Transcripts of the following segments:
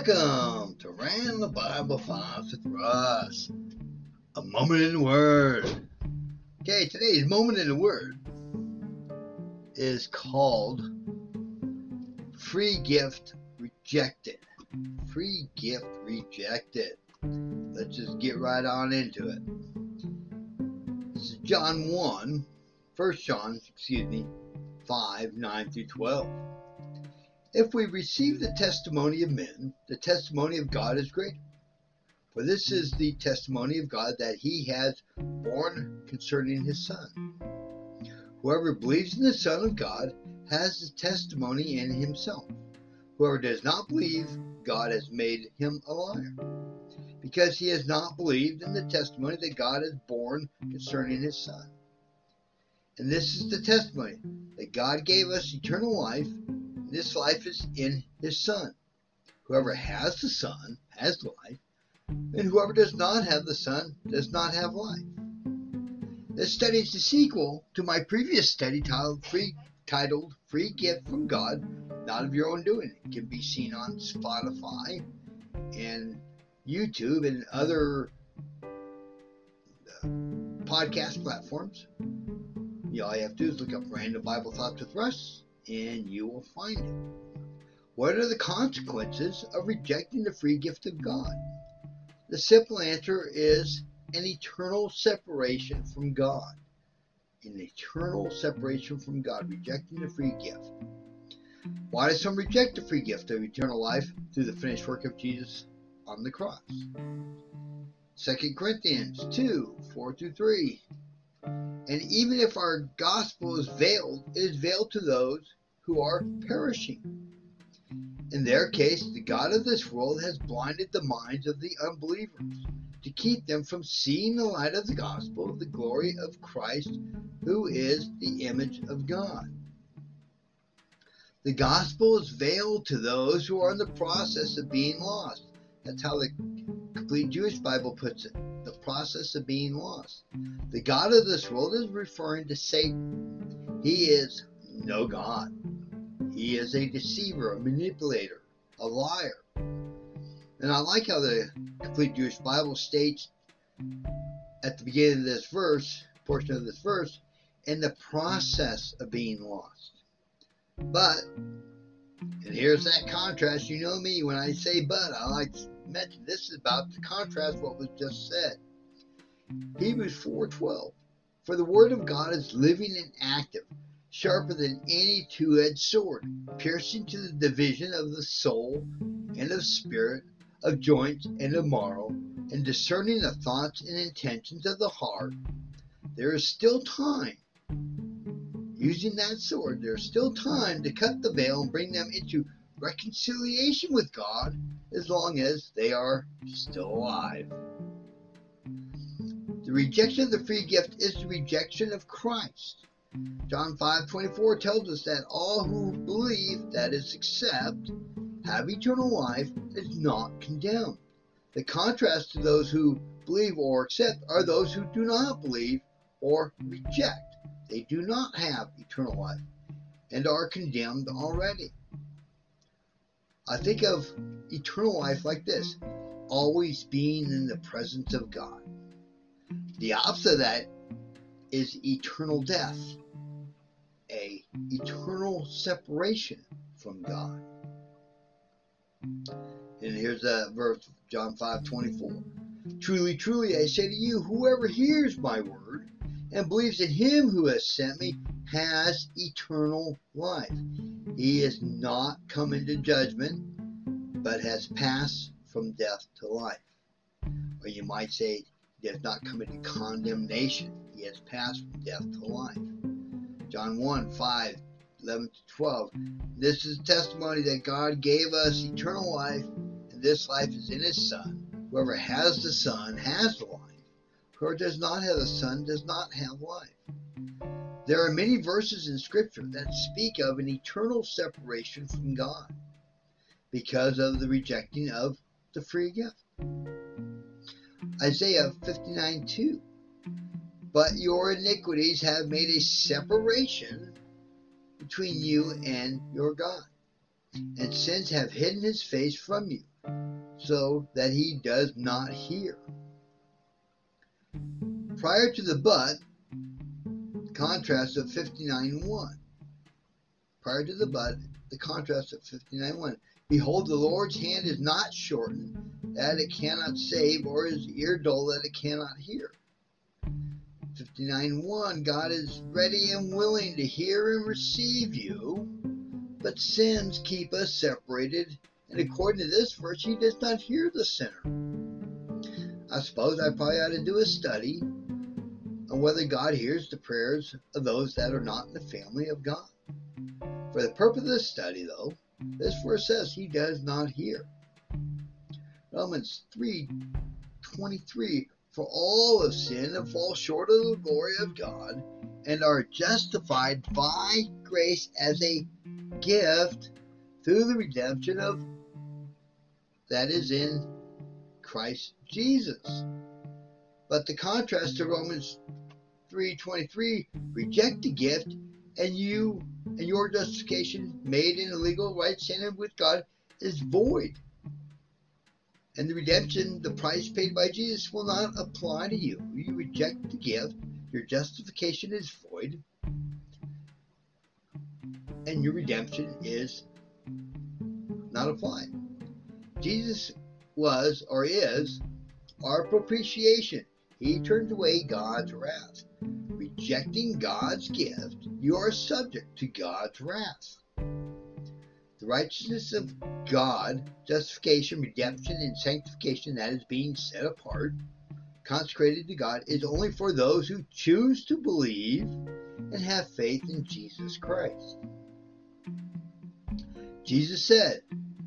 Welcome to Random the Bible Thoughts with Russ. A moment in the Word. Okay, today's moment in the Word is called Free Gift Rejected. Free Gift Rejected. Let's just get right on into it. This is John 1 John 5, 9 through 12. If we receive the testimony of men, the testimony of God is greater. For this is the testimony of God that he has borne concerning his Son. Whoever believes in the Son of God has the testimony in himself. Whoever does not believe, God has made him a liar, because he has not believed in the testimony that God has borne concerning his Son. And this is the testimony, that God gave us eternal life. This life is in his Son. Whoever has the Son has life, and whoever does not have the Son does not have life. This study is the sequel to my previous study titled Free Gift from God, Not of Your Own Doing. It can be seen on Spotify and YouTube and other podcast platforms. All you have to do is look up Random Bible Thoughts with Russ, and you will find it. What are the consequences of rejecting the free gift of God? The simple answer is an eternal separation from God. An eternal separation from God, rejecting the free gift. Why does some reject the free gift of eternal life through the finished work of Jesus on the cross? 2 Corinthians 2, 4 through 3. And even if our gospel is veiled, it is veiled to those who are perishing. In their case, the God of this world has blinded the minds of the unbelievers to keep them from seeing the light of the gospel of the glory of Christ, who is the image of God. The gospel is veiled to those who are in the process of being lost. That's how the Complete Jewish Bible puts it. The process of being lost. The God of this world is referring to Satan. He is no God. He is a deceiver, a manipulator, a liar. And I like how the Complete Jewish Bible states at the beginning of this portion of this verse, in the process of being lost. But, and here's that contrast. You know me, when I say but, I like to mention this is about to contrast what was just said. Hebrews 4:12. For the word of God is living and active, sharper than any two-edged sword, piercing to the division of the soul and of spirit, of joints and of marrow, and discerning the thoughts and intentions of the heart. There is still time. Using that sword, there is still time to cut the veil and bring them into reconciliation with God, as long as they are still alive. The rejection of the free gift is the rejection of Christ. John 5:24 tells us that all who believe, that is, accept, have eternal life, is not condemned. The contrast to those who believe or accept are those who do not believe or reject. They do not have eternal life and are condemned already. I think of eternal life like this: always being in the presence of God. The opposite of that is eternal death, a eternal separation from God. And here's a verse, John 5:24. Truly, truly, I say to you, whoever hears my word and believes in him who has sent me has eternal life. He is not come into judgment, but has passed from death to life. Or you might say, he has not come into condemnation. He has passed from death to life. John 1:5, 11 to 12. This is testimony that God gave us eternal life, and this life is in his Son. Whoever has the Son has life. Whoever does not have the Son does not have life. There are many verses in Scripture that speak of an eternal separation from God because of the rejecting of the free gift. Isaiah 59:2. But your iniquities have made a separation between you and your God, and sins have hidden his face from you, so that he does not hear. Prior to the but, contrast of 59:1. Prior to the but, the contrast of 59:1. Behold, the Lord's hand is not shortened, that it cannot save, or his ear dull, that it cannot hear. 59:1. God is ready and willing to hear and receive you, but sins keep us separated, and according to this verse, he does not hear the sinner. I suppose I probably ought to do a study on whether God hears the prayers of those that are not in the family of God. For the purpose of this study, though, this verse says he does not hear. Romans 3:23, for all have sinned and fall short of the glory of God, and are justified by grace as a gift through the redemption of that is in Christ Jesus. But the contrast to Romans 3:23, reject the gift, and your justification made in a legal right standing with God is void. And the redemption, the price paid by Jesus, will not apply to you. You reject the gift, your justification is void, and your redemption is not applied. Jesus was or is our propitiation. He turned away God's wrath. Rejecting God's gift, you are subject to God's wrath. The righteousness of God, justification, redemption, and sanctification, that is being set apart, consecrated to God, is only for those who choose to believe and have faith in Jesus Christ. Jesus said,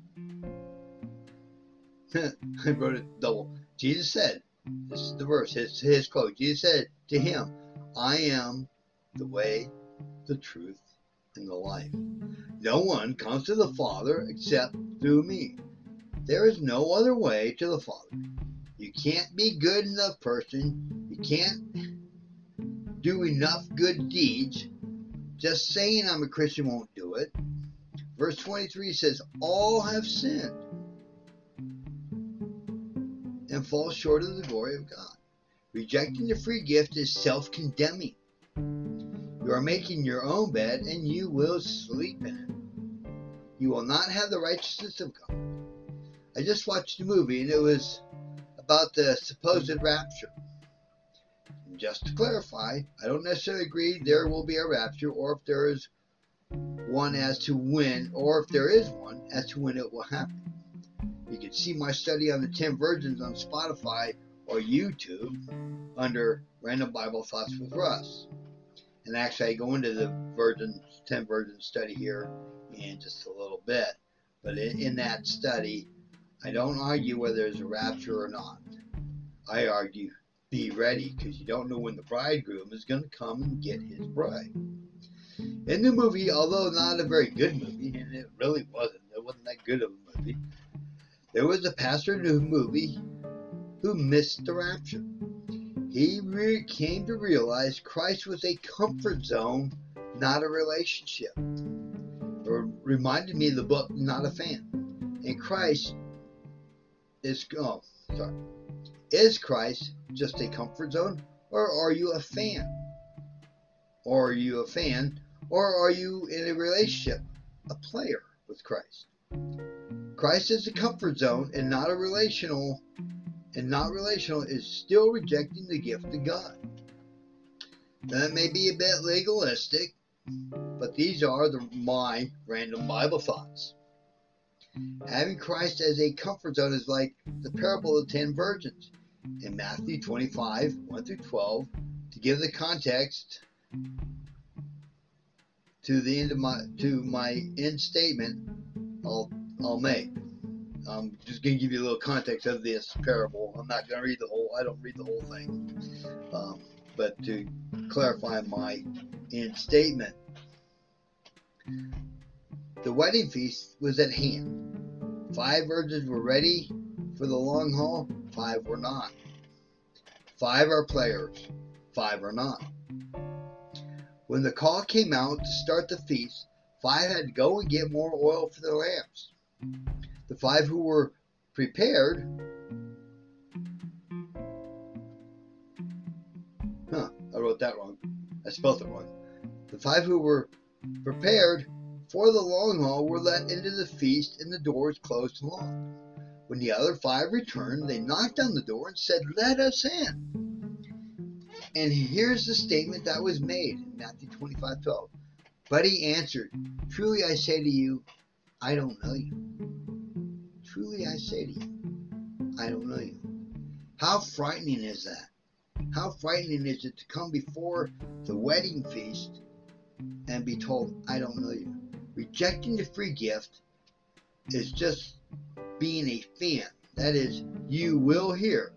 I wrote it double. Jesus said, this is the verse, his quote. Jesus said to him, I am the way, the truth, and the life. No one comes to the Father except through me. There is no other way to the Father. You can't be a good enough person. You can't do enough good deeds. Just saying I'm a Christian won't do it. Verse 23 says, all have sinned and fall short of the glory of God. Rejecting the free gift is self-condemning. You are making your own bed, and you will sleep in it. You will not have the righteousness of God. I just watched a movie, and it was about the supposed rapture. And just to clarify, I don't necessarily agree there will be a rapture, or if there is one as to when, or if there is one as to when it will happen. You can see my study on the 10 virgins on Spotify or YouTube under Random Bible Thoughts with Russ. And actually, I go into the 10 virgins study here in just a little bit. But in that study, I don't argue whether there's a rapture or not. I argue, be ready, because you don't know when the bridegroom is going to come and get his bride. In the movie, although not a very good movie, and it really wasn't that good of a movie, there was a pastor in the movie who missed the rapture. He came to realize Christ was a comfort zone, not a relationship. It reminded me of the book Not a Fan. And Christ is Christ just a comfort zone, or are you a fan? Or are you a fan, or are you in a relationship, a player with Christ? Christ is a comfort zone and not relational is still rejecting the gift of God. That may be a bit legalistic, but these are my random Bible thoughts. Having Christ as a comfort zone is like the parable of the 10 virgins in Matthew 25, 1 through 12. To give the context to the end of my end statement, I'll make. I'm just going to give you a little context of this parable. I'm not going to read I don't read the whole thing. But to clarify my end statement, the wedding feast was at hand. 5 virgins were ready for the long haul, 5 were not. 5 are players, 5 are not. When the call came out to start the feast, 5 had to go and get more oil for their lamps. The 5 who were prepared. I wrote that wrong. I spelled it wrong. The 5 who were prepared for the long haul were let into the feast, and the doors closed and locked. When the other 5 returned, they knocked on the door and said, "Let us in." And here's the statement that was made in Matthew 25:12. But he answered, "Truly I say to you, I don't know you. Truly I say to you, I don't know you." How frightening is that? How frightening is it to come before the wedding feast and be told, "I don't know you"? Rejecting the free gift is just being a fan. That is, you will hear.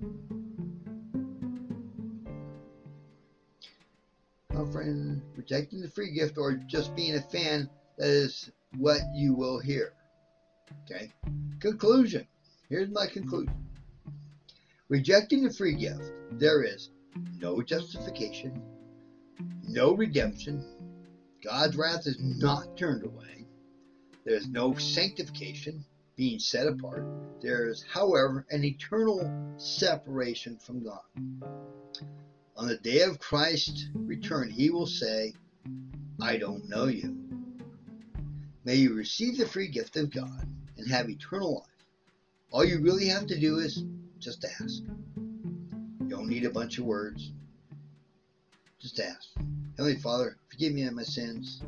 How frightening, rejecting the free gift or just being a fan, that is what you will hear. Okay? Conclusion. Here's my conclusion. Rejecting the free gift, there is no justification, no redemption. God's wrath is not turned away. There is no sanctification, being set apart. There is, however, an eternal separation from God. On the day of Christ's return, he will say, "I don't know you." May you receive the free gift of God and have eternal life. All you really have to do is just ask. You don't need a bunch of words. Just ask. Heavenly Father, forgive me of my sins.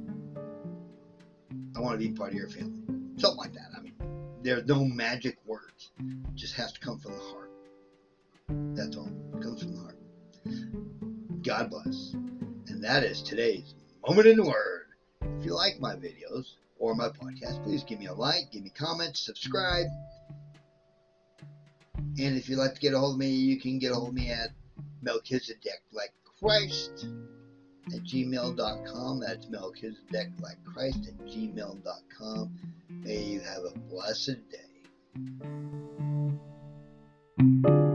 I want to be part of your family. Something like that. I mean, there's no magic words. It just has to come from the heart. That's all. It comes from the heart. God bless. And that is today's Moment in the Word. If you like my videos or my podcast, please give me a like, give me comments, subscribe. And if you'd like to get a hold of me, you can get a hold of me at melchizedeclikechrist@gmail.com. That's melchizedeclikechrist@gmail.com. May you have a blessed day.